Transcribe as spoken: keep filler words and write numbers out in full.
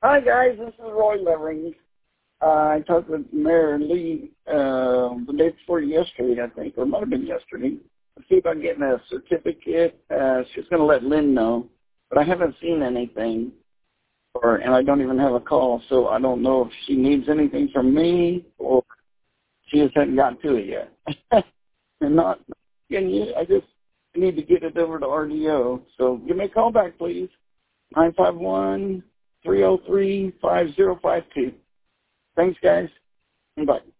Hi, guys. This is Roy Levering. Uh, I talked with Mayor Lee uh, the day before yesterday, I think, or it might have been yesterday. Let's see if I'm getting a certificate. Uh, she's going to let Lynn know, but I haven't seen anything, or and I don't even have a call, so I don't know if she needs anything from me or she just hasn't gotten to it yet. and not, can you, I just need to get it over to R D O. So give me a call back, please. nine five one, three oh three, five oh five two. Thanks, guys. Bye.